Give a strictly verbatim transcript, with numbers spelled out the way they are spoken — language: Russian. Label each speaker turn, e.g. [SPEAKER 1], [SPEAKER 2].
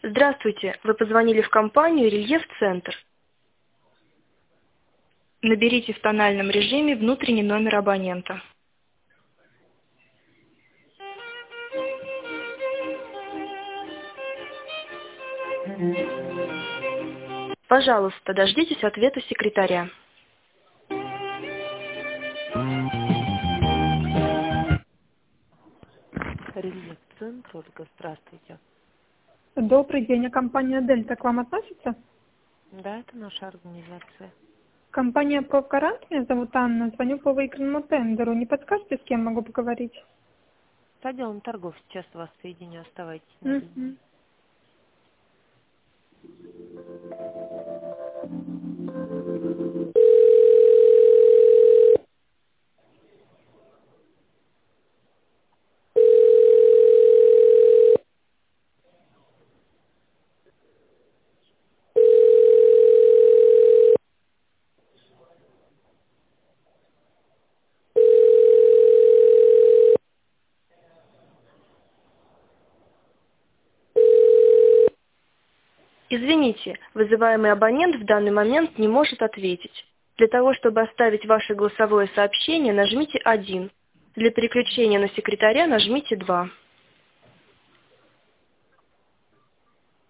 [SPEAKER 1] Здравствуйте, вы позвонили в компанию «Рельеф-центр». Наберите в тональном режиме внутренний номер абонента. Пожалуйста, дождитесь ответа секретаря.
[SPEAKER 2] Рельеф-центр, Ольга, здравствуйте.
[SPEAKER 3] Добрый день, а компания «Дельта» к вам относится?
[SPEAKER 2] Да, это наша организация.
[SPEAKER 3] Компания «Профгарант», меня зовут Анна, звоню по выигранному тендеру. Не подскажете, с кем могу поговорить?
[SPEAKER 2] С отделом торгов сейчас вас соединю, оставайтесь на
[SPEAKER 3] Угу.
[SPEAKER 2] линии.
[SPEAKER 1] Извините, вызываемый абонент в данный момент не может ответить. Для того, чтобы оставить ваше голосовое сообщение, нажмите один. Для переключения на секретаря нажмите два.